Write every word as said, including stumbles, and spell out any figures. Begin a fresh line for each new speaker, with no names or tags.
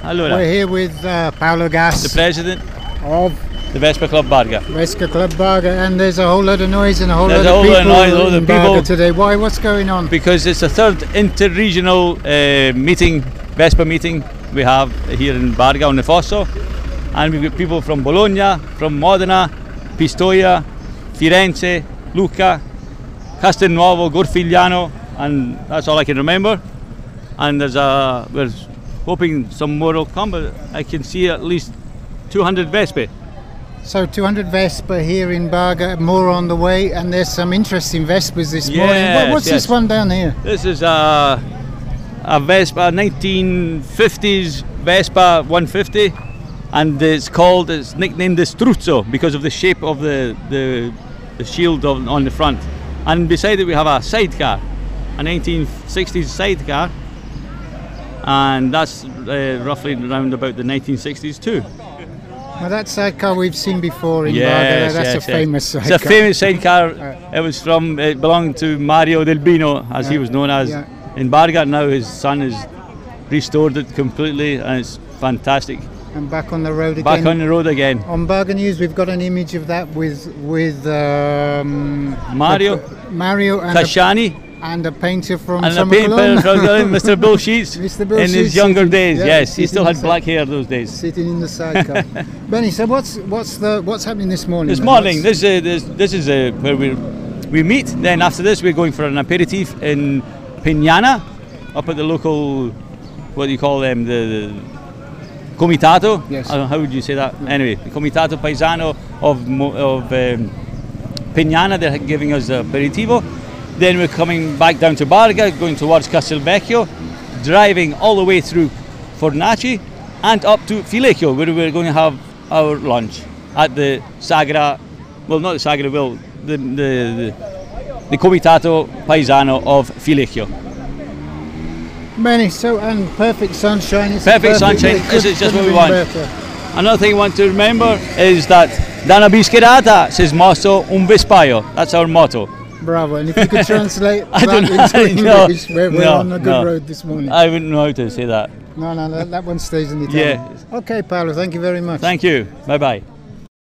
Allora,
we're here with uh, Paolo Gas,
the president
of
the Vespa Club Barga.
Vespa Club Barga, and there's a whole lot of noise and a whole
There's
lot
a
of
whole
people
lot of noise, a lot of
in
people.
Barga today. Why? What's going on?
Because it's the third inter-regional uh, meeting, Vespa meeting we have here in Barga on the Fosso, and we've got people from Bologna, from Modena, Pistoia, Firenze, Lucca, Castelnuovo, Gorfigliano, and that's all I can remember. And there's a, we're hoping some more will come, but I can see at least two hundred Vespa.
So two hundred Vespa here in Barga, more on the way, and there's some interesting Vespas this morning.
Yes,
What, what's
yes.
this one down here?
This is a, a Vespa, nineteen fifties Vespa one fifty, and it's called, it's nicknamed the Struzzo because of the shape of the, the, the shield of, on the front. And beside it we have a sidecar, a nineteen sixties sidecar, and that's uh, roughly around about the nineteen sixties too.
Well, that sidecar we've seen before in
Yes,
Barga. That's
yes,
a
yes.
famous sidecar.
It's a famous sidecar. It was from, it belonged to Mario Del Bino, as he
Yeah,
was known as,
yeah.
in Barga. Now his son has restored it completely, and it's fantastic.
And back on the road again.
Back on the road again.
On Barga News, we've got an image of that with with um,
Mario.
the- Mario and a,
Casciani
and a painter from
and a
Summer
painter
Cologne.
from Mister Bill Sheets.
Mister Bill
in his
Sheets
younger
sitting-
days,
yeah,
yes, he
sitting
still had
inside.
black hair those days.
Sitting in the sidecar. Benny, so what's what's the what's happening this morning?
This
then?
morning,
What's-
this, uh, this this is uh, where we we meet. Then after this, we're going for an aperitif in Pignana, up at the local, what do you call them, the, the Comitato.
Yes.
Uh, how would you say that? Anyway, the Comitato Paesano of Mo- of um, Pignana. They're giving us the aperitivo. Then we're coming back down to Barga, going towards Castelvecchio, driving all the way through Fornaci and up to Filecchio, where we're going to have our lunch at the Sagra, well, not the Sagra, well, the, the, the, the Comitato Paesano of Filecchio.
Benny, so and perfect sunshine. It's
Perfect
a
sunshine,
it
this is just
couldn't
what we
have been
want.
better.
Another thing you want to remember is that Dana Bischerata says motto un vespaio. That's our motto.
Bravo, and if you could translate
I
that
don't know,
into
no,
English, we're, we're
no,
on a good
no.
road this morning.
I wouldn't know how to say that.
no, no, that, that one stays in Italian.
Yeah.
Okay, Paolo, thank you very much.
Thank you. Bye bye.